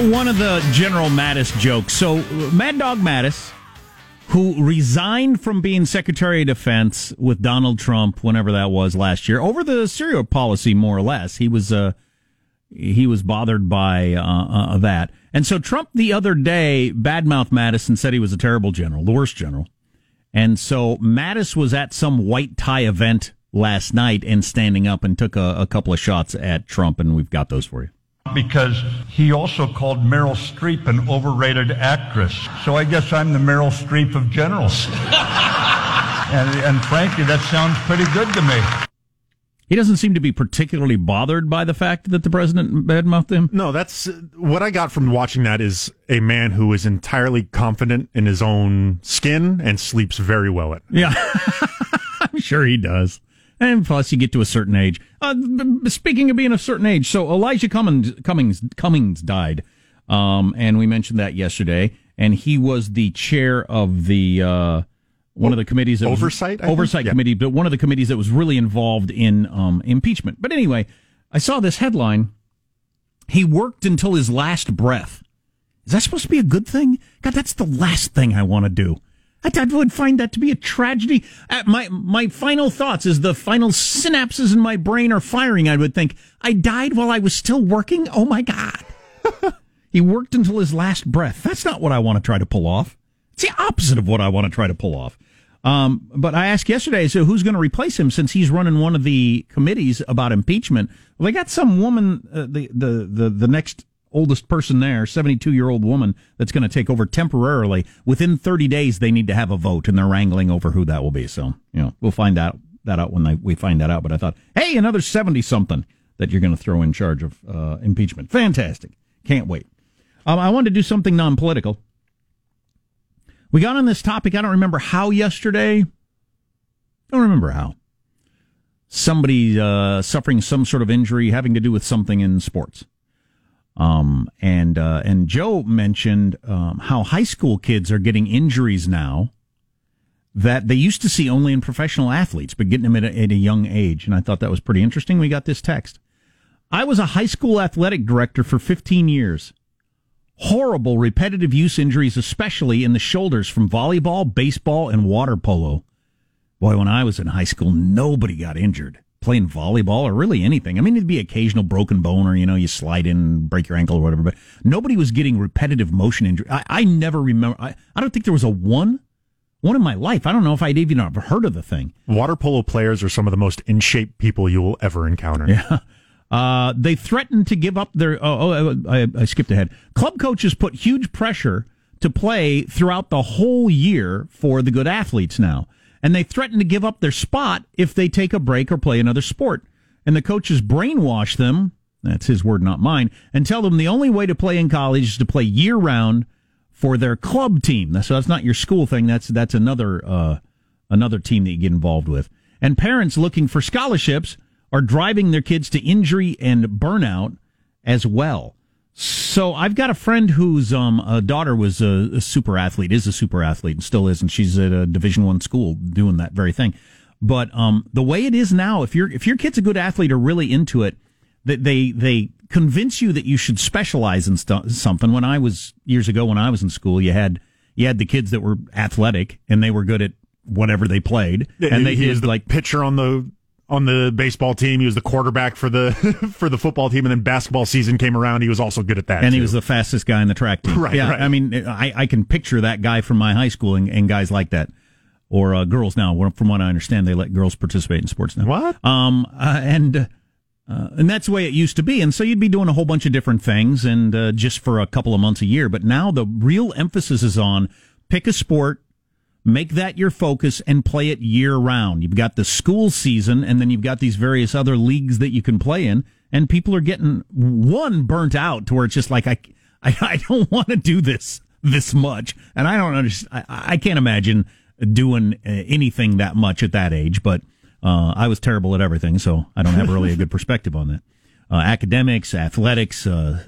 one of the General Mattis jokes. So, Mad Dog Mattis, who resigned from being Secretary of Defense with Donald Trump, whenever that was last year, over the Syria policy, more or less. He was bothered by that. And so Trump the other day badmouthed Mattis and said he was a terrible general, the worst general. And so Mattis was at some white tie event last night and standing up and took a couple of shots at Trump, and we've got those for you. Because he also called Meryl Streep an overrated actress. So I guess I'm the Meryl Streep of generals. and frankly, that sounds pretty good to me. He doesn't seem to be particularly bothered by the fact that the president badmouthed him. No, that's what I got from watching that is a man who is entirely confident in his own skin and sleeps very well at night. Yeah, I'm sure he does. And plus, you get to a certain age. Speaking of being a certain age, so Elijah Cummings died, and we mentioned that yesterday. And he was the chair of the one of the committees that oversight committee, but one of the committees that was really involved in impeachment. But anyway, I saw this headline. He worked until his last breath. Is that supposed to be a good thing? God, that's the last thing I want to do. I would find that to be a tragedy. My final thoughts as the final synapses in my brain are firing, I would think, I died while I was still working? Oh, my God. He worked until his last breath. That's not what I want to try to pull off. It's the opposite of what I want to try to pull off. But I asked yesterday, so who's going to replace him since he's running one of the committees about impeachment? Well, they got some woman, the next oldest person there, 72-year-old woman, that's going to take over temporarily. Within 30 days, they need to have a vote, and they're wrangling over who that will be. So, we'll find that out when we find that out. But I thought, hey, another 70-something that you're going to throw in charge of impeachment. Fantastic. Can't wait. I wanted to do something non-political. We got on this topic, I don't remember how yesterday. Don't remember how. Somebody suffering some sort of injury having to do with something in sports. And Joe mentioned how high school kids are getting injuries now that they used to see only in professional athletes, but getting them at a young age. And I thought that was pretty interesting. We got this text. I was a high school athletic director for 15 years. Horrible repetitive use injuries, especially in the shoulders from volleyball, baseball, and water polo. Boy, when I was in high school, nobody got injured playing volleyball or really anything. I mean, it'd be occasional broken bone or, you slide in and break your ankle or whatever, but nobody was getting repetitive motion injury. I never remember. I don't think there was a one in my life. I don't know if I'd even ever heard of the thing. Water polo players are some of the most in-shape people you will ever encounter. Yeah. They threatened to give up their... I skipped ahead. Club coaches put huge pressure to play throughout the whole year for the good athletes now. And they threaten to give up their spot if they take a break or play another sport. And the coaches brainwash them, that's his word, not mine, and tell them the only way to play in college is to play year-round for their club team. So that's not your school thing. That's another team that you get involved with. And parents looking for scholarships are driving their kids to injury and burnout as well. So I've got a friend whose daughter was a super athlete, is a super athlete, and still is, and she's at a Division I school doing that very thing. But the way it is now, if your kid's a good athlete or really into it, that they convince you that you should specialize in something. When I was years ago, when I was in school, you had the kids that were athletic and they were good at whatever they played, and he was the pitcher on the baseball team. He was the quarterback for the football team, and then basketball season came around. He was also good at that, and too. He was the fastest guy in the track team. Right, yeah, right. I mean, I can picture that guy from my high school and guys like that, or girls now. From what I understand, they let girls participate in sports now. What? And that's the way it used to be. And so you'd be doing a whole bunch of different things, and just for a couple of months a year. But now the real emphasis is on pick a sport, make that your focus, and play it year-round. You've got the school season, and then you've got these various other leagues that you can play in, and people are getting, burnt out to where it's just like, I don't want to do this much, and I don't understand. I can't imagine doing anything that much at that age, but I was terrible at everything, so I don't have really a good perspective on that. Academics, athletics,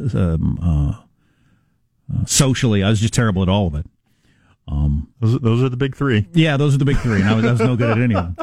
socially, I was just terrible at all of it. Those are the big three. Yeah, those are the big three, and I was no good at any of them.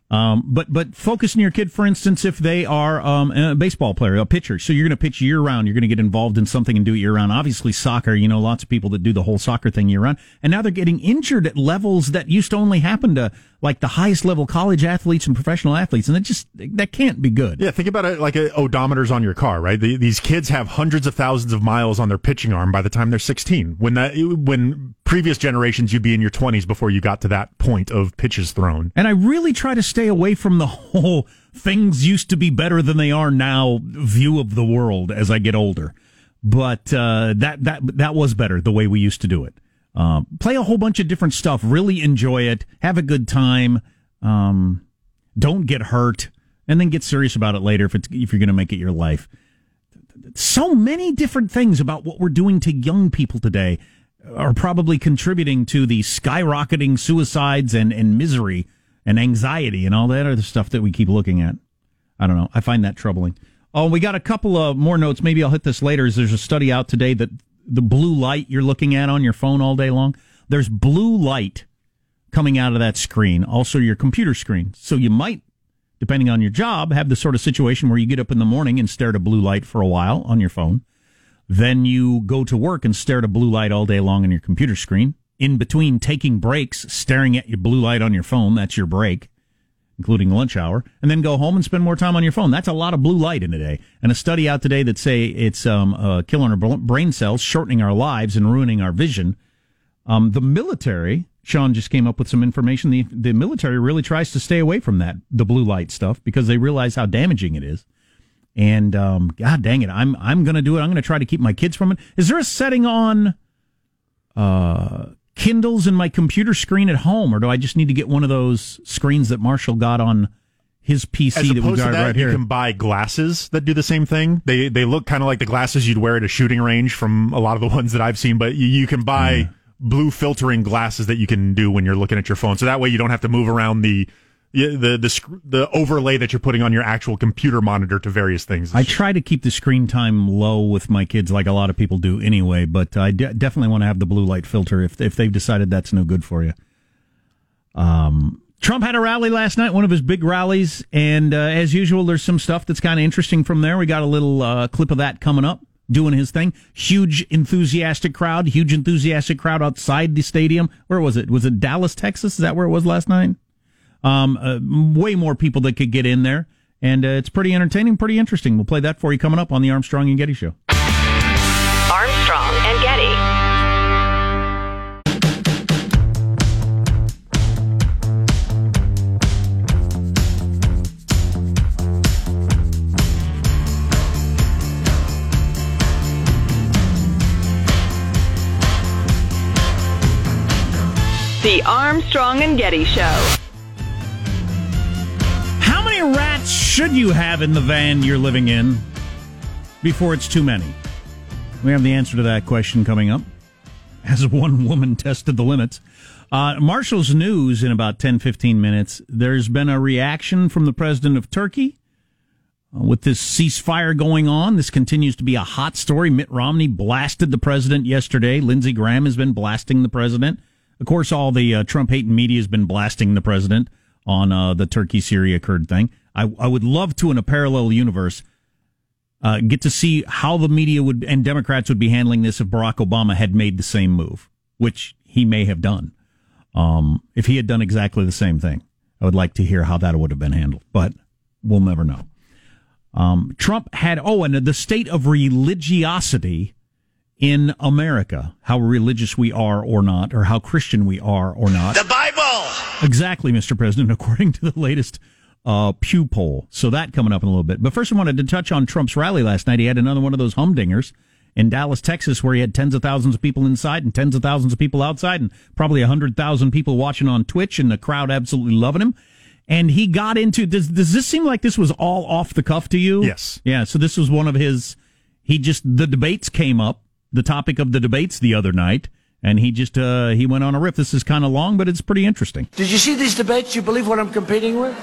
But focus on your kid, for instance, if they are a baseball player, a pitcher. So you're going to pitch year round. You're going to get involved in something and do it year round. Obviously, soccer, lots of people that do the whole soccer thing year round. And now they're getting injured at levels that used to only happen to like the highest level college athletes and professional athletes. And that can't be good. Yeah, think about it like odometers on your car, right? These kids have hundreds of thousands of miles on their pitching arm by the time they're 16. When previous generations, you'd be in your 20s before you got to that point of pitches thrown. And I really try to stay away from the whole things used to be better than they are now view of the world as I get older. But that was better the way we used to do it. Play a whole bunch of different stuff. Really enjoy it. Have a good time. Don't get hurt, and then get serious about it later if you're going to make it your life. So many different things about what we're doing to young people today are probably contributing to the skyrocketing suicides and misery and anxiety and all that other stuff that we keep looking at. I don't know. I find that troubling. Oh, we got a couple of more notes. Maybe I'll hit this later. There's a study out today that the blue light you're looking at on your phone all day long, there's blue light coming out of that screen, also your computer screen. So you might, depending on your job, have the sort of situation where you get up in the morning and stare at a blue light for a while on your phone. Then you go to work and stare at a blue light all day long on your computer screen. In between taking breaks, staring at your blue light on your phone, that's your break, including lunch hour, and then go home and spend more time on your phone. That's a lot of blue light in a day. And a study out today that say it's killing our brain cells, shortening our lives, and ruining our vision. The military, Sean just came up with some information. The military really tries to stay away from the blue light stuff, because they realize how damaging it is. And God dang it, I'm going to do it. I'm going to try to keep my kids from it. Is there a setting on Kindles in my computer screen at home, or do I just need to get one of those screens that Marshall got on his PC that we got right here? You can buy glasses that do the same thing. They look kind of like the glasses you'd wear at a shooting range from a lot of the ones that I've seen, but you can buy blue filtering glasses that you can do when you're looking at your phone. So that way you don't have to move around the overlay that you're putting on your actual computer monitor to various things. I try to keep the screen time low with my kids, like a lot of people do anyway, but I definitely want to have the blue light filter if they've decided that's no good for you. Trump had a rally last night, one of his big rallies, and as usual, there's some stuff that's kind of interesting from there. We got a little clip of that coming up, doing his thing. Huge enthusiastic crowd outside the stadium. Where was it? Was it Dallas, Texas? Is that where it was last night? Way more people that could get in there, and it's pretty entertaining, pretty interesting. We'll play that for you coming up on the Armstrong and Getty Show. Armstrong and Getty. The Armstrong and Getty Show. How many rats should you have in the van you're living in before it's too many? We have the answer to that question coming up, as one woman tested the limits. Marshall's News in about 10-15 minutes. There's been a reaction from the president of Turkey with this ceasefire going on. This continues to be a hot story. Mitt Romney blasted the president yesterday. Lindsey Graham has been blasting the president. Of course, all the Trump-hating media has been blasting the president on the Turkey-Syria Kurd thing. I would love to, in a parallel universe, get to see how the media would and Democrats would be handling this if Barack Obama had made the same move, which he may have done. If he had done exactly the same thing, I would like to hear how that would have been handled, but we'll never know. Trump had, and the state of religiosity in America, how religious we are or not, or how Christian we are or not. The Bible! Exactly, Mr. President, according to the latest Pew poll. So that coming up in a little bit. But first I wanted to touch on Trump's rally last night. He had another one of those humdingers in Dallas, Texas, where he had tens of thousands of people inside and tens of thousands of people outside and probably 100,000 people watching on Twitch and the crowd absolutely loving him. And he got into, does this seem like this was all off the cuff to you? Yes. Yeah, so this was one of his, the debates came up. The topic of the debates the other night, and he he went on a riff. This is kind of long, but it's pretty interesting. Did you see these debates? You believe what I'm competing with?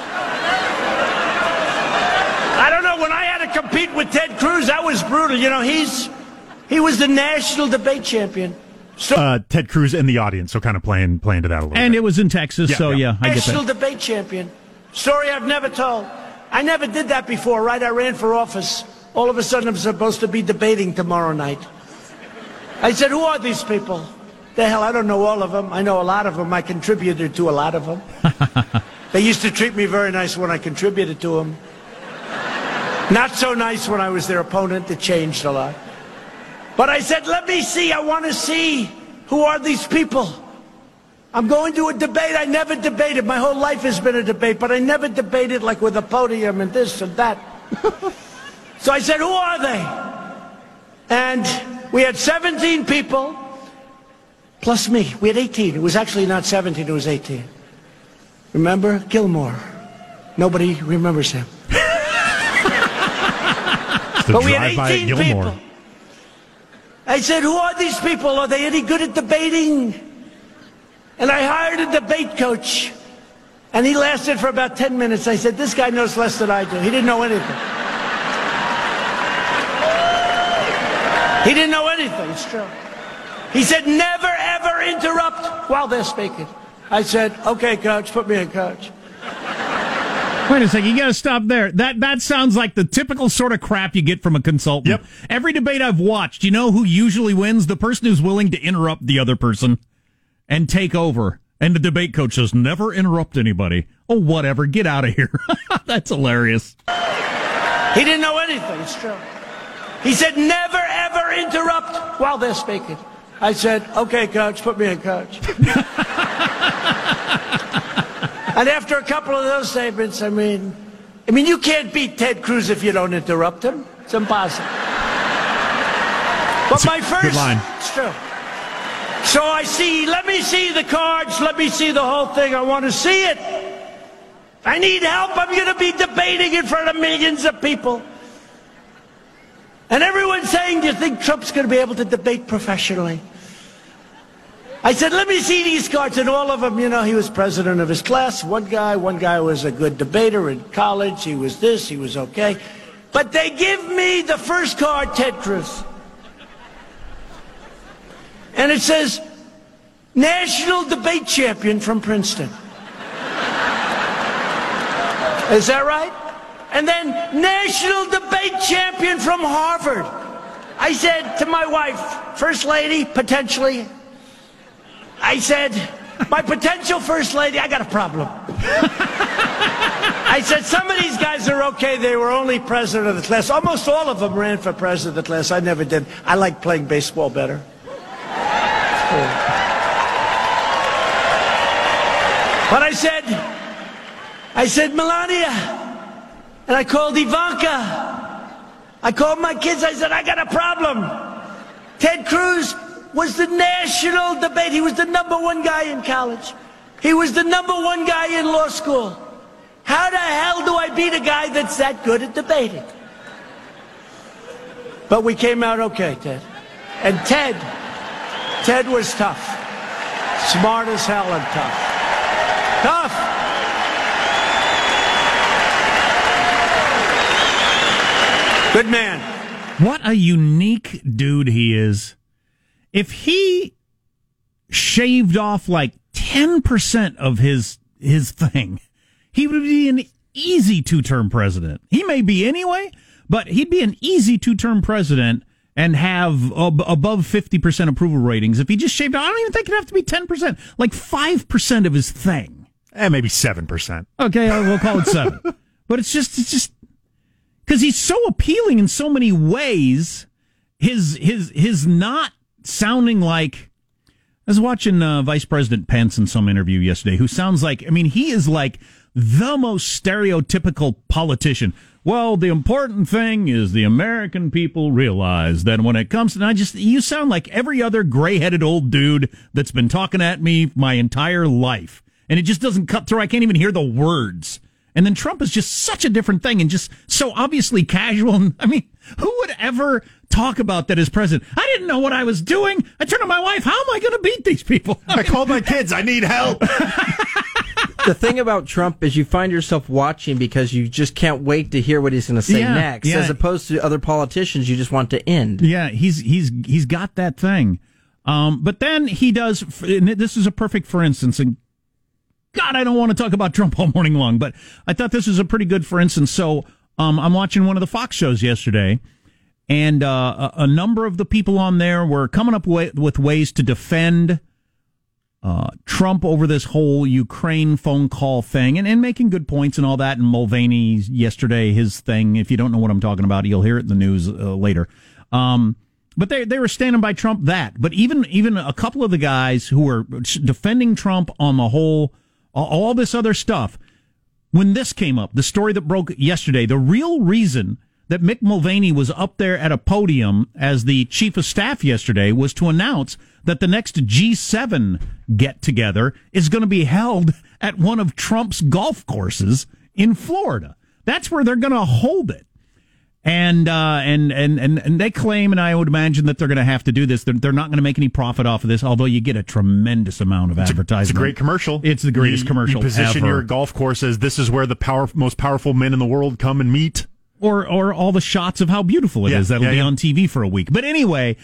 I don't know. When I had to compete with Ted Cruz, that was brutal. You know, he was the national debate champion. So, Ted Cruz in the audience, so kind of playing to that a little bit. And it was in Texas, I get that. National debate champion. Story I've never told. I never did that before, right? I ran for office. All of a sudden, I'm supposed to be debating tomorrow night. I said, who are these people? The hell, I don't know all of them. I know a lot of them. I contributed to a lot of them. They used to treat me very nice when I contributed to them. Not so nice when I was their opponent. It changed a lot. But I said, let me see. I want to see who are these people. I'm going to a debate. I never debated. My whole life has been a debate, but I never debated like with a podium and this and that. So I said, who are they? And we had 17 people, plus me. We had 18. It was actually not 17, it was 18. Remember? Gilmore. Nobody remembers him. But we had 18 people. I said, who are these people? Are they any good at debating? And I hired a debate coach. And he lasted for about 10 minutes. I said, this guy knows less than I do. He didn't know anything. He didn't know anything, it's true. He said, never, ever interrupt while they're speaking. I said, okay, coach, put me in, coach. Wait a second, you got to stop there. That sounds like the typical sort of crap you get from a consultant. Yep. Every debate I've watched, you know who usually wins? The person who's willing to interrupt the other person and take over. And the debate coach says, never interrupt anybody. Oh, whatever, get out of here. That's hilarious. He didn't know anything, it's true. He said, never, ever interrupt while they're speaking. I said, okay, coach, put me in, coach. And after a couple of those statements, I mean, you can't beat Ted Cruz if you don't interrupt him. It's impossible. But my first, good line. It's true. So I see, let me see the cards, let me see the whole thing. I want to see it. I need help. I'm going to be debating in front of millions of people. And everyone's saying, do you think Trump's going to be able to debate professionally? I said, let me see these cards. And all of them, he was president of his class. One guy was a good debater in college. He was this, he was okay. But they give me the first card, Ted Cruz. And it says, National Debate Champion from Princeton. Is that right? And then National Debate Champion from Harvard. I said to my wife, First Lady, potentially, I said, my potential First Lady, I got a problem. I said, some of these guys are okay. They were only president of the class. Almost all of them ran for president of the class. I never did. I like playing baseball better. But I said, Melania, and I called Ivanka. I called my kids. I said, I got a problem. Ted Cruz was the national debate. He was the #1 guy in college. He was the #1 guy in law school. How the hell do I beat a guy that's that good at debating? But we came out okay, Ted. And Ted was tough. Smart as hell and tough. Tough. Good man. What a unique dude he is. If he shaved off like 10% of his thing, he would be an easy 2-term president. He may be anyway, but he'd be an easy 2-term president and have above 50% approval ratings. If he just shaved off, I don't even think it'd have to be 10%, like 5% of his thing. Maybe 7%. Okay, we'll call it 7. But it's just because he's so appealing in so many ways. His not sounding like, I was watching Vice President Pence in some interview yesterday, who sounds like, he is like the most stereotypical politician. Well, the important thing is the American people realize that when it comes to, you sound like every other gray-headed old dude that's been talking at me my entire life. And it just doesn't cut through. I can't even hear the words. And then Trump is just such a different thing and just so obviously casual. And, who would ever talk about that as president? I didn't know what I was doing. I turned to my wife. How am I going to beat these people? I called my kids. I need help. The thing about Trump is you find yourself watching because you just can't wait to hear what he's going to say next. As opposed to other politicians, you just want to end. Yeah, he's got that thing. But then he does, and this is a perfect for instance, and God, I don't want to talk about Trump all morning long, but I thought this was a pretty good for instance. So I'm watching one of the Fox shows yesterday, and a number of the people on there were coming up with ways to defend Trump over this whole Ukraine phone call thing and making good points and all that. And Mulvaney yesterday, his thing, if you don't know what I'm talking about, you'll hear it in the news later. But they were standing by Trump that. But even a couple of the guys who were defending Trump on the whole, all this other stuff, when this came up, the story that broke yesterday, the real reason that Mick Mulvaney was up there at a podium as the chief of staff yesterday was to announce that the next G7 get-together is going to be held at one of Trump's golf courses in Florida. That's where they're going to hold it. And they claim, and I would imagine that they're going to have to do this. They're not going to make any profit off of this, although you get a tremendous amount of advertising. It's a great commercial. It's the greatest commercial ever. You position your golf course as this is where the most powerful men in the world come and meet. Or all the shots of how beautiful it is that'll be on TV for a week. But anyway,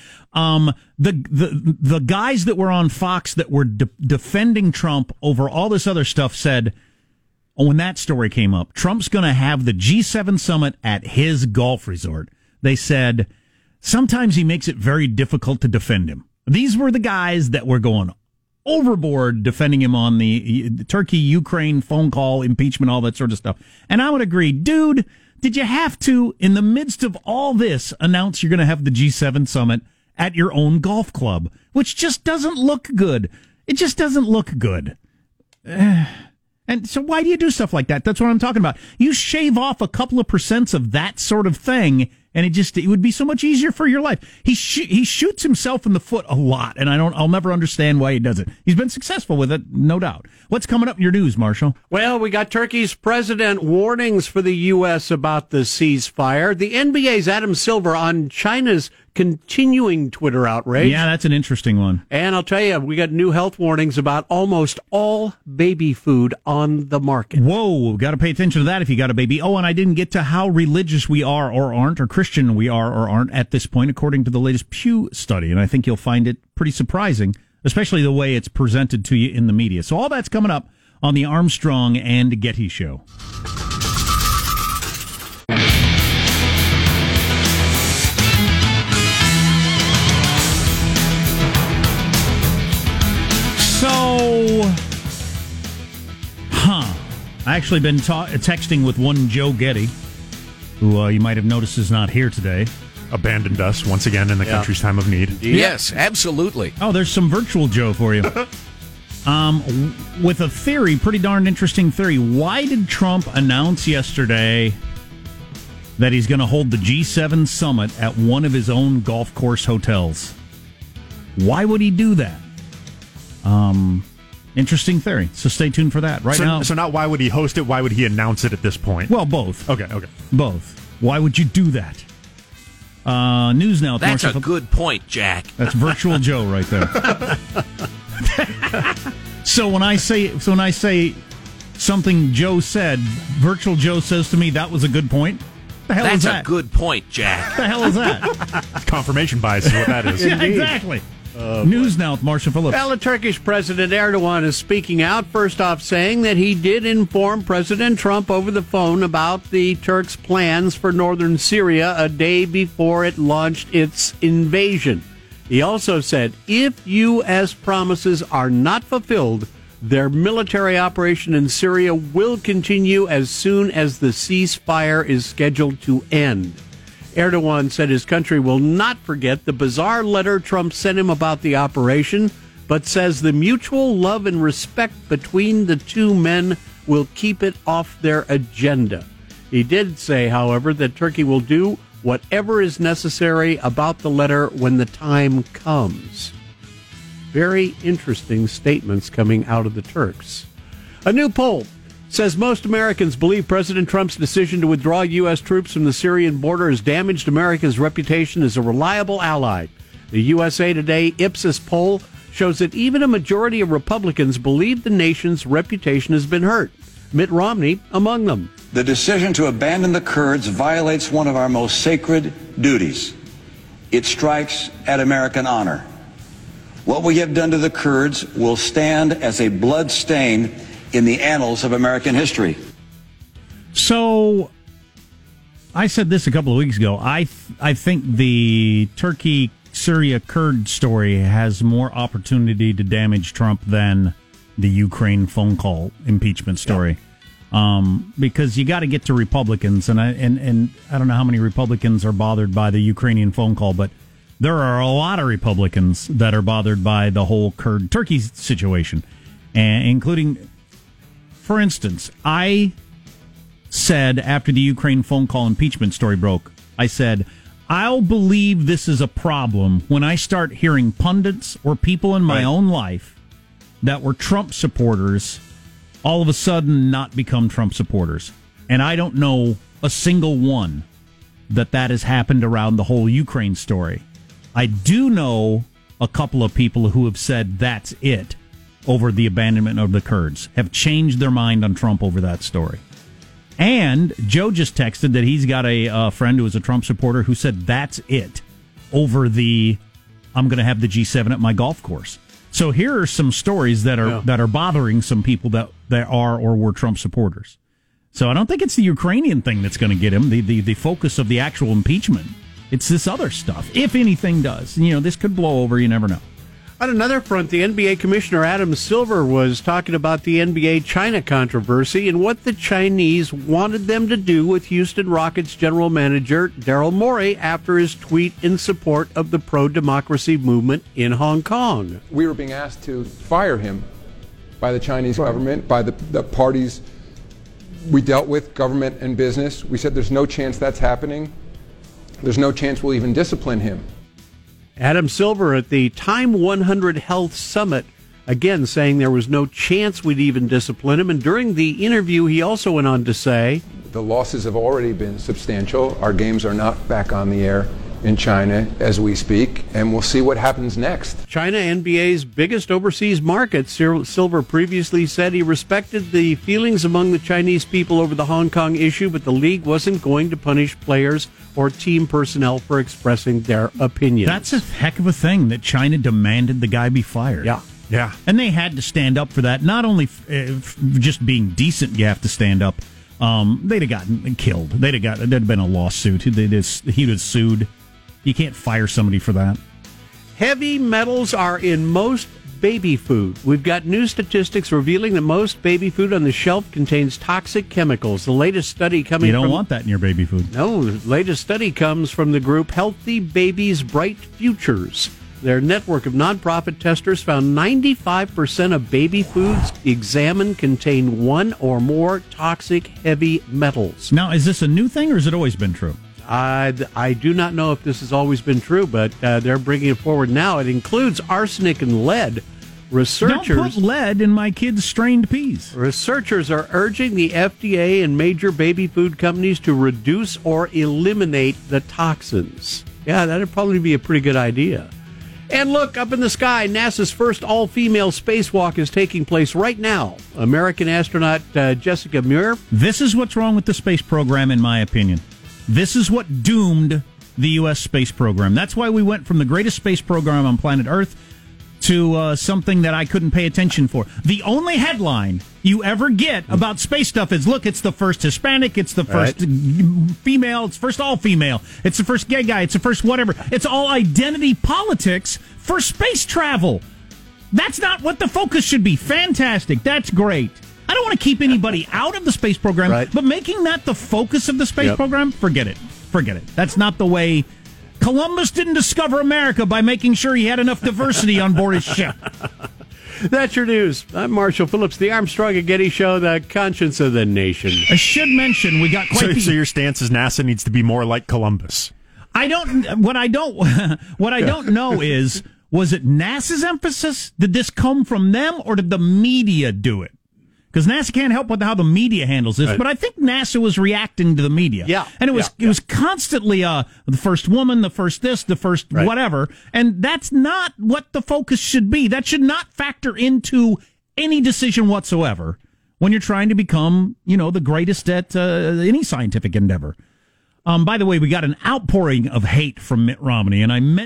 the guys that were on Fox that were defending Trump over all this other stuff said, when that story came up, Trump's going to have the G7 summit at his golf resort. They said, sometimes he makes it very difficult to defend him. These were the guys that were going overboard defending him on the Turkey-Ukraine phone call, impeachment, all that sort of stuff. And I would agree, dude, did you have to, in the midst of all this, announce you're going to have the G7 summit at your own golf club, which just doesn't look good. It just doesn't look good. And so why do you do stuff like that? That's what I'm talking about. You shave off a couple of % of that sort of thing, and it would be so much easier for your life. He shoots himself in the foot a lot, and I'll never understand why he does it. He's been successful with it, no doubt. What's coming up in your news, Marshall? Well, we got Turkey's president warnings for the U.S. about the ceasefire. The NBA's Adam Silver on China's continuing Twitter outrage. Yeah, that's an interesting one. And I'll tell you, we got new health warnings about almost all baby food on the market. Whoa, got to pay attention to that if you got a baby. Oh, and I didn't get to how religious we are or aren't, or Christian we are or aren't at this point, according to the latest Pew study. And I think you'll find it pretty surprising, especially the way it's presented to you in the media. So all that's coming up on the Armstrong and Getty Show. I actually been texting with one Joe Getty, who you might have noticed is not here today. Abandoned us once again in the country's time of need. Yes, absolutely. Oh, there's some virtual Joe for you. With a theory, pretty darn interesting theory. Why did Trump announce yesterday that he's going to hold the G7 summit at one of his own golf course hotels? Why would he do that? Interesting theory. So stay tuned for that. So not why would he host it? Why would he announce it at this point? Well, both. Okay. Both. Why would you do that? News now. That's a good point, Jack. That's virtual Joe right there. So when I say something Joe said, virtual Joe says to me, "That was a good point." The hell is that? That's a good point, Jack. The hell is that? Confirmation bias is what that is. Yeah, exactly. News now with Marcia Phillips. Well, the Turkish President Erdogan is speaking out, first off saying that he did inform President Trump over the phone about the Turks' plans for northern Syria a day before it launched its invasion. He also said, if U.S. promises are not fulfilled, their military operation in Syria will continue as soon as the ceasefire is scheduled to end. Erdogan said his country will not forget the bizarre letter Trump sent him about the operation, but says the mutual love and respect between the two men will keep it off their agenda. He did say, however, that Turkey will do whatever is necessary about the letter when the time comes. Very interesting statements coming out of the Turks. A new poll says most Americans believe President Trump's decision to withdraw U.S. troops from the Syrian border has damaged America's reputation as a reliable ally. The USA Today Ipsos poll shows that even a majority of Republicans believe the nation's reputation has been hurt. Mitt Romney among them. The decision to abandon the Kurds violates one of our most sacred duties. It strikes at American honor. What we have done to the Kurds will stand as a blood stain in the annals of American history. So, I said this a couple of weeks ago. I think the Turkey-Syria Kurd story has more opportunity to damage Trump than the Ukraine phone call impeachment story. Because you got to get to Republicans, and I don't know how many Republicans are bothered by the Ukrainian phone call, but there are a lot of Republicans that are bothered by the whole Kurd-Turkey situation, and including, for instance, I said after the Ukraine phone call impeachment story broke, I said, I'll believe this is a problem when I start hearing pundits or people in my own life that were Trump supporters all of a sudden not become Trump supporters. And I don't know a single one that has happened around the whole Ukraine story. I do know a couple of people who have said that's it over the abandonment of the Kurds, have changed their mind on Trump over that story. And Joe just texted that he's got a friend who is a Trump supporter who said that's it over the I'm going to have the G7 at my golf course. So here are some stories that are bothering some people that are or were Trump supporters. So I don't think it's the Ukrainian thing that's going to get him, the focus of the actual impeachment. It's this other stuff, if anything does. You know, this could blow over, you never know. On another front, the NBA Commissioner Adam Silver was talking about the NBA-China controversy and what the Chinese wanted them to do with Houston Rockets general manager Daryl Morey after his tweet in support of the pro-democracy movement in Hong Kong. We were being asked to fire him by the Chinese government, by the parties we dealt with, government and business. We said there's no chance that's happening. There's no chance we'll even discipline him. Adam Silver at the Time 100 Health Summit, again saying there was no chance we'd even discipline him. And during the interview, he also went on to say, the losses have already been substantial. Our games are not back on the air in China as we speak, and we'll see what happens next. China, NBA's biggest overseas market, Silver previously said he respected the feelings among the Chinese people over the Hong Kong issue, but the league wasn't going to punish players or team personnel for expressing their opinions. That's a heck of a thing that China demanded the guy be fired. Yeah. And they had to stand up for that. Not only just being decent, you have to stand up. They'd have gotten killed. There'd have been a lawsuit. He'd have sued. You can't fire somebody for that. Heavy metals are in most baby food. We've got new statistics revealing that most baby food on the shelf contains toxic chemicals. The latest study coming You don't want that in your baby food. No, the latest study comes from the group Healthy Babies Bright Futures. Their network of nonprofit testers found 95% of baby foods examined contain one or more toxic heavy metals. Now, is this a new thing or has it always been true? I do not know if this has always been true, but they're bringing it forward now. It includes arsenic and lead. Don't put lead in my kids' strained peas. Researchers are urging the FDA and major baby food companies to reduce or eliminate the toxins. Yeah, that would probably be a pretty good idea. And look, up in the sky, NASA's first all-female spacewalk is taking place right now. American astronaut Jessica Muir. This is what's wrong with the space program, in my opinion. This is what doomed the U.S. space program. That's why we went from the greatest space program on planet Earth to something that I couldn't pay attention for. The only headline you ever get about space stuff is, look, it's the first Hispanic, it's the first female, it's first all-female, it's the first gay guy, it's the first whatever. It's all identity politics for space travel. That's not what the focus should be. Fantastic. That's great. I don't want to keep anybody out of the space program, but making that the focus of the space program, forget it. Forget it. That's not the way. Columbus didn't discover America by making sure he had enough diversity on board his ship. That's your news. I'm Marshall Phillips, the Armstrong and Getty Show, the conscience of the nation. I should mention we got quite so your stance is NASA needs to be more like Columbus. What I don't know is, was it NASA's emphasis? Did this come from them or did the media do it? Because NASA can't help with how the media handles this, but I think NASA was reacting to the media. Yeah. And it was constantly the first woman, the first this, the first whatever. And that's not what the focus should be. That should not factor into any decision whatsoever when you're trying to become, the greatest at any scientific endeavor. By the way, we got an outpouring of hate from Mitt Romney, and I meant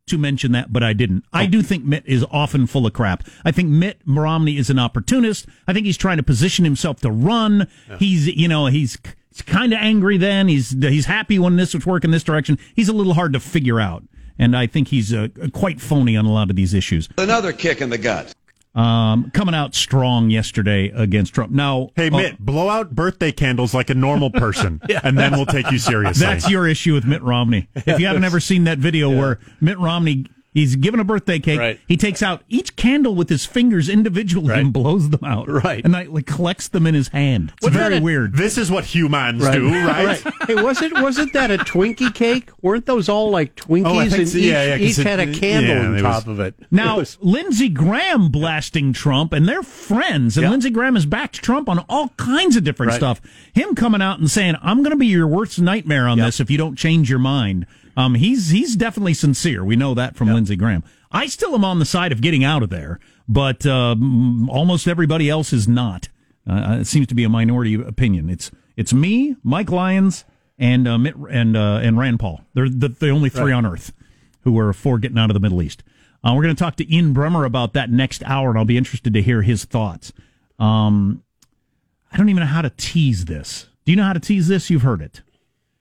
to mention that, but I didn't. I do think Mitt is often full of crap. I think Mitt Romney is an opportunist. I think he's trying to position himself to run. Yeah. He's kind of angry then. He's happy when this would work in this direction. He's a little hard to figure out. And I think he's quite phony on a lot of these issues. Another kick in the gut. Coming out strong yesterday against Trump. Now, hey, Mitt, blow out birthday candles like a normal person, and then we'll take you seriously. That's your issue with Mitt Romney. If you haven't ever seen that video where Mitt Romney, he's given a birthday cake, right. He takes out each candle with his fingers individually and blows them out. Right. And collects them in his hand. It's very weird. This is what humans do, right? Hey, wasn't that a Twinkie cake? Weren't those all like Twinkies? Each had a candle on top of it. Now, Lindsey Graham blasting Trump, and they're friends. And Lindsey Graham has backed Trump on all kinds of different stuff. Him coming out and saying, I'm going to be your worst nightmare on this if you don't change your mind. He's definitely sincere. We know that from Lindsey Graham. I still am on the side of getting out of there, but almost everybody else is not. It seems to be a minority opinion. It's me, Mike Lyons, and Mitt and Rand Paul. They're the only three on earth who are for getting out of the Middle East. We're going to talk to Ian Bremmer about that next hour, and I'll be interested to hear his thoughts. I don't even know how to tease this. Do you know how to tease this? You've heard it.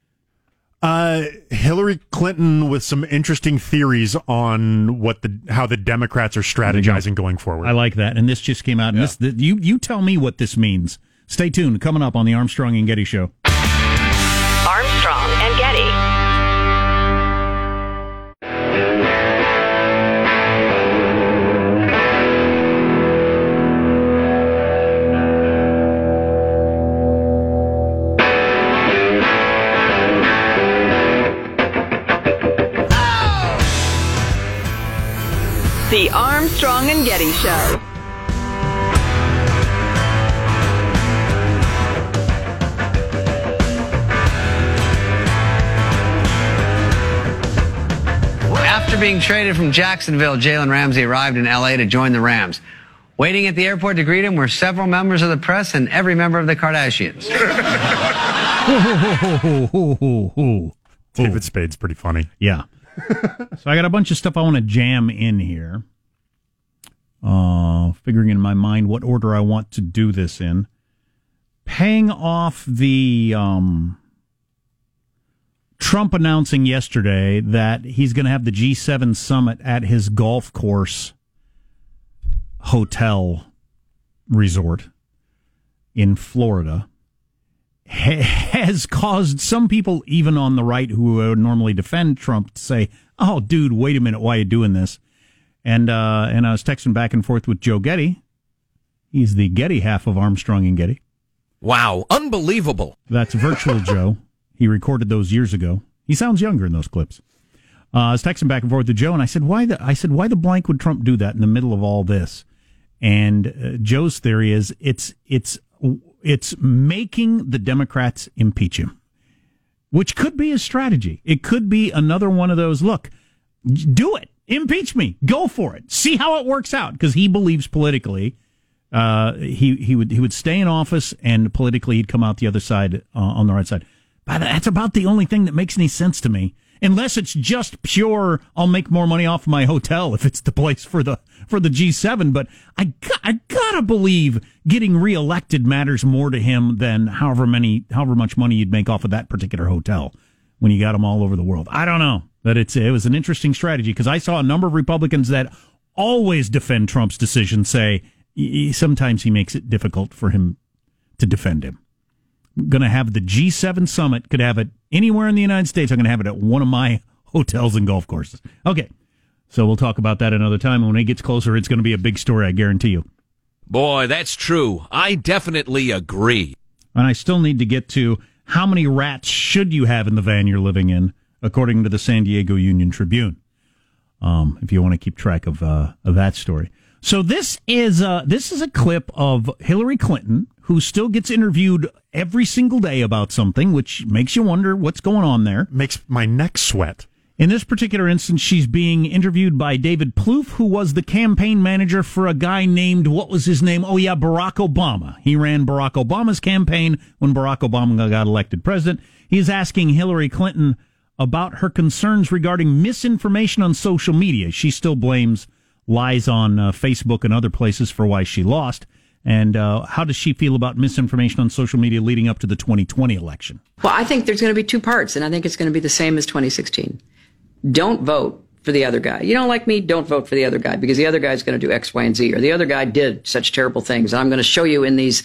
Hillary Clinton with some interesting theories on how the Democrats are strategizing going forward. I like that, and this just came out. And you tell me what this means. Stay tuned. Coming up on the Armstrong and Getty Show. Armstrong and Getty. The Armstrong and Getty Show. After being traded from Jacksonville, Jalen Ramsey arrived in L.A. to join the Rams. Waiting at the airport to greet him were several members of the press and every member of the Kardashians. David Spade's pretty funny. Yeah. So I got a bunch of stuff I want to jam in here. Figuring in my mind what order I want to do this in. Paying off the Trump announcing yesterday that he's going to have the G7 summit at his golf course hotel resort in Florida has caused some people, even on the right who would normally defend Trump, to say, oh, dude, wait a minute, why are you doing this? And I was texting back and forth with Joe Getty. He's the Getty half of Armstrong and Getty. Wow, unbelievable. That's virtual Joe. He recorded those years ago. He sounds younger in those clips. I was texting back and forth with Joe, and I said, why the blank would Trump do that in the middle of all this? And Joe's theory is it's making the Democrats impeach him, which could be a strategy. It could be another one of those, look, do it. Impeach me. Go for it. See how it works out. Because he believes politically he would stay in office, and politically he'd come out the other side, on the right side. But that's about the only thing that makes any sense to me. Unless it's just pure, I'll make more money off my hotel if it's the place for the G7. But I gotta believe getting reelected matters more to him than however much money you'd make off of that particular hotel when you got them all over the world. I don't know. But it was an interesting strategy, because I saw a number of Republicans that always defend Trump's decision say sometimes he makes it difficult for him to defend him. I'm going to have the G7 summit, could have it anywhere in the United States. I'm going to have it at one of my hotels and golf courses. Okay, so we'll talk about that another time. When it gets closer, it's going to be a big story, I guarantee you. Boy, that's true. I definitely agree. And I still need to get to how many rats should you have in the van you're living in, according to the San Diego Union Tribune, if you want to keep track of that story. So this is a clip of Hillary Clinton, who still gets interviewed every single day about something, which makes you wonder what's going on there. Makes my neck sweat. In this particular instance, she's being interviewed by David Plouffe, who was the campaign manager for a guy named, what was his name? Oh, yeah, Barack Obama. He ran Barack Obama's campaign when Barack Obama got elected president. He's asking Hillary Clinton about her concerns regarding misinformation on social media. She still blames lies on Facebook and other places for why she lost. And how does she feel about misinformation on social media leading up to the 2020 election? Well, I think there's going to be two parts, and I think it's going to be the same as 2016. Don't vote for the other guy. You don't like me? Don't vote for the other guy, because the other guy's going to do X, Y, and Z, or the other guy did such terrible things. And I'm going to show you in these,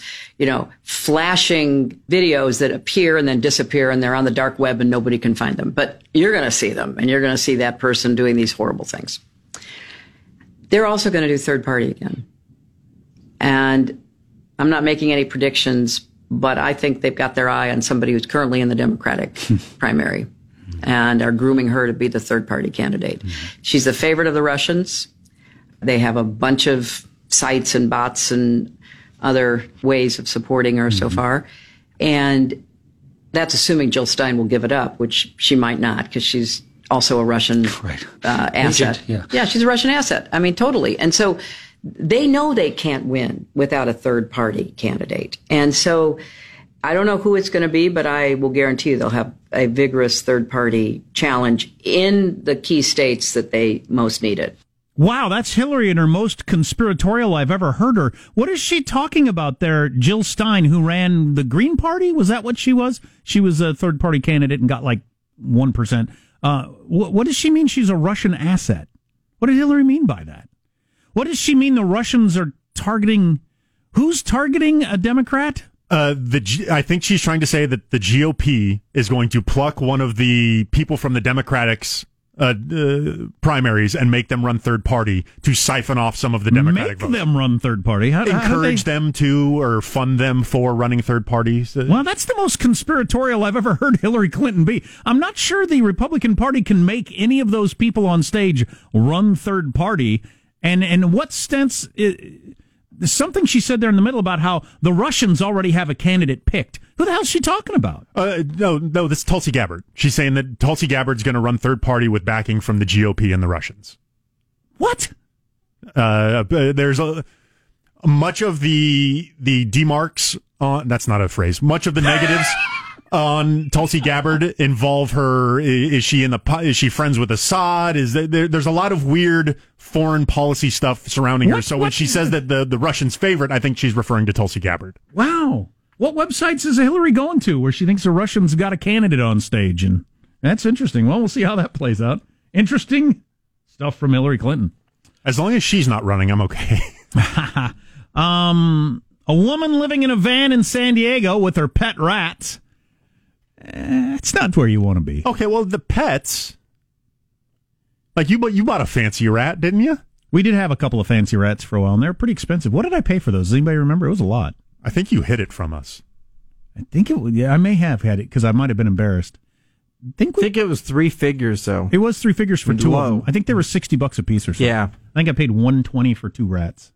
flashing videos that appear and then disappear, and they're on the dark web and nobody can find them. But you're going to see them, and you're going to see that person doing these horrible things. They're also going to do third party again. And I'm not making any predictions, but I think they've got their eye on somebody who's currently in the Democratic primary and are grooming her to be the third party candidate. She's the favorite of the Russians. They have a bunch of sites and bots and other ways of supporting her so far. And that's assuming Jill Stein will give it up, which she might not, because she's also a Russian asset. Agent, yeah, she's a Russian asset. I mean, totally. And so they know they can't win without a third party candidate. And so I don't know who it's going to be, but I will guarantee you they'll have a vigorous third party challenge in the key states that they most need it. Wow, that's Hillary in her most conspiratorial I've ever heard her. What is she talking about there? Jill Stein, who ran the Green Party? Was that what she was? She was a third party candidate and got like 1%. What does she mean she's a Russian asset? What did Hillary mean by that? What does she mean the Russians are targeting? Who's targeting a Democrat? I think she's trying to say that the GOP is going to pluck one of the people from the Democrats' primaries and make them run third party to siphon off some of the Democratic votes. Make them run third party. Encourage them to, or fund them for running third parties. Well, that's the most conspiratorial I've ever heard Hillary Clinton be. I'm not sure the Republican Party can make any of those people on stage run third party. And in what sense? There's something she said there in the middle about how the Russians already have a candidate picked. Who the hell is she talking about? No, this is Tulsi Gabbard. She's saying that Tulsi Gabbard's going to run third party with backing from the GOP and the Russians. What? There's much of the demarks on, that's not a phrase, much of the negatives on Tulsi Gabbard involve her. Is she friends with Assad? There's a lot of weird foreign policy stuff surrounding her. So when she says that the Russians' favorite, I think she's referring to Tulsi Gabbard. Wow. What websites is Hillary going to where she thinks the Russians got a candidate on stage? And that's interesting. Well, we'll see how that plays out. Interesting stuff from Hillary Clinton. As long as she's not running, I'm okay. A woman living in a van in San Diego with her pet rats. It's not where you want to be. Okay, well, the pets, like you bought a fancy rat, didn't you? We did have a couple of fancy rats for a while, and they were pretty expensive. What did I pay for those? Does anybody remember? It was a lot. I think you hid it from us. I think it was. Yeah, I may have had it because I might have been embarrassed. I think it was 3 figures, though. It was 3 figures for two of them. I think they were $60 a piece or something. Yeah. I think I paid $120 for 2 rats.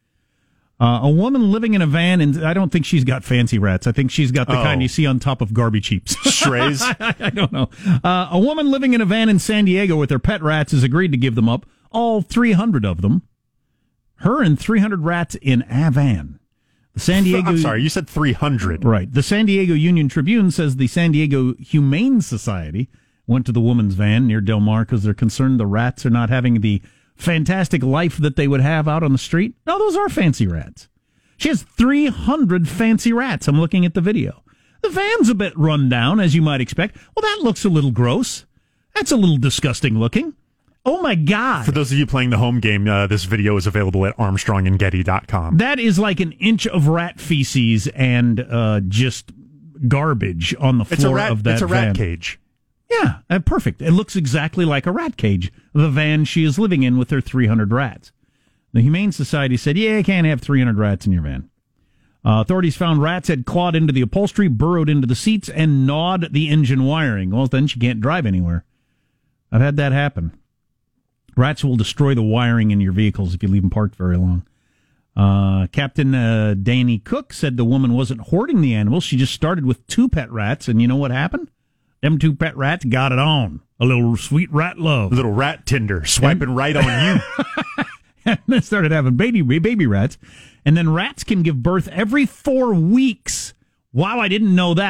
A woman living in a van, and I don't think she's got fancy rats. I think she's got the kind you see on top of garbage heaps. Strays? I don't know. A woman living in a van in San Diego with her pet rats has agreed to give them up, all 300 of them. Her and 300 rats in a van. The San Diego. I'm sorry, you said 300. Right. The San Diego Union Tribune says the San Diego Humane Society went to the woman's van near Del Mar because they're concerned the rats are not having the fantastic life that they would have out on the street. No, those are fancy rats. She has 300 fancy rats. I'm looking at the video. The van's a bit run down, as you might expect. Well, that looks a little gross. That's a little disgusting looking. Oh, my God. For those of you playing the home game, this video is available at ArmstrongandGetty.com. That is like an inch of rat feces and just garbage on the floor of that van. It's a rat cage. Yeah, perfect. It looks exactly like a rat cage, the van she is living in with her 300 rats. The Humane Society said, yeah, you can't have 300 rats in your van. Authorities found rats had clawed into the upholstery, burrowed into the seats, and gnawed the engine wiring. Well, then she can't drive anywhere. I've had that happen. Rats will destroy the wiring in your vehicles if you leave them parked very long. Captain Danny Cook said the woman wasn't hoarding the animals. She just started with 2 pet rats, and you know what happened? Them 2 pet rats got it on. A little sweet rat love. A little rat Tinder swiping right on you. And they started having baby rats. And then rats can give birth every 4 weeks. Wow, I didn't know that.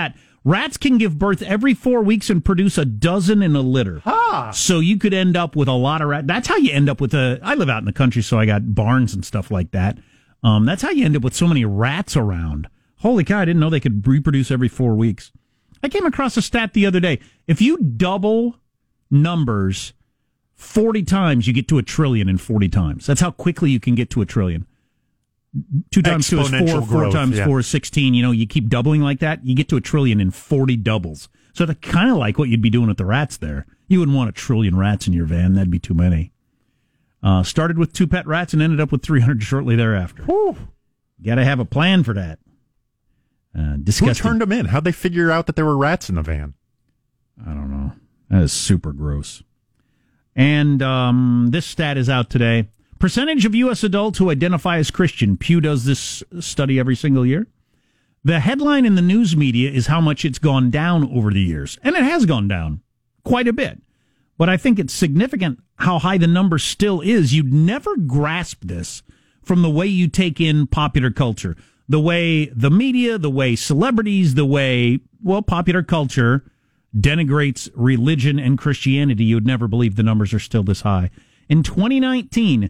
Rats can give birth every 4 weeks and produce a dozen in a litter. So you could end up with a lot of rats. That's how you end up with I live out in the country, so I got barns and stuff like that. That's how you end up with so many rats around. Holy cow, I didn't know they could reproduce every 4 weeks. I came across a stat the other day. If you double numbers 40 times, you get to 1 trillion in 40 times. That's how quickly you can get to 1 trillion. 2 times 2 is 4, 4 times 4 is 16. You keep doubling like that, you get to 1 trillion in 40 doubles. So that's kind of like what you'd be doing with the rats there. You wouldn't want 1 trillion rats in your van. That'd be too many. Started with 2 pet rats and ended up with 300 shortly thereafter. Got to have a plan for that. Disgusting. Who turned them in? How'd they figure out that there were rats in the van? I don't know. That is super gross. And this stat is out today. Percentage of U.S. adults who identify as Christian. Pew does this study every single year. The headline in the news media is how much it's gone down over the years. And it has gone down quite a bit. But I think it's significant how high the number still is. You'd never grasp this from the way you take in popular culture. The way the media, the way celebrities, the way, popular culture denigrates religion and Christianity. You would never believe the numbers are still this high. In 2019,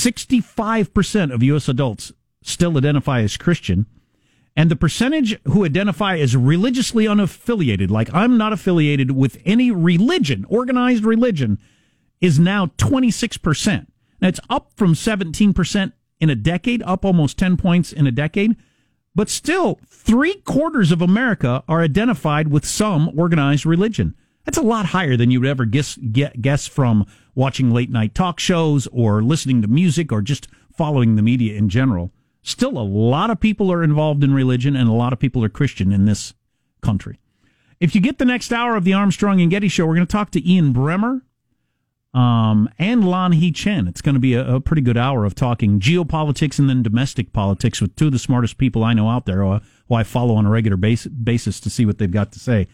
65% of U.S. adults still identify as Christian. And the percentage who identify as religiously unaffiliated, like I'm not affiliated with any religion, organized religion, is now 26%. Now, it's up from 17% in a decade, up almost 10 points in a decade. But still, 3/4 of America are identified with some organized religion. That's a lot higher than you would ever guess from watching late-night talk shows or listening to music or just following the media in general. Still, a lot of people are involved in religion, and a lot of people are Christian in this country. If you get the next hour of the Armstrong and Getty Show, we're going to talk to Ian Bremmer and Lan He Chen. It's going to be a pretty good hour of talking geopolitics and then domestic politics with 2 of the smartest people I know out there, who I follow on a regular basis to see what they've got to say.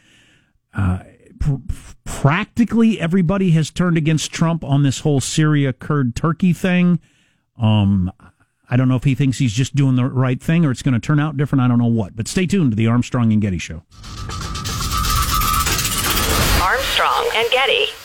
Practically everybody has turned against Trump on this whole Syria, Kurd, Turkey thing. I don't know if he thinks he's just doing the right thing or it's going to turn out different. I don't know what. But stay tuned to the Armstrong and Getty Show. Armstrong and Getty.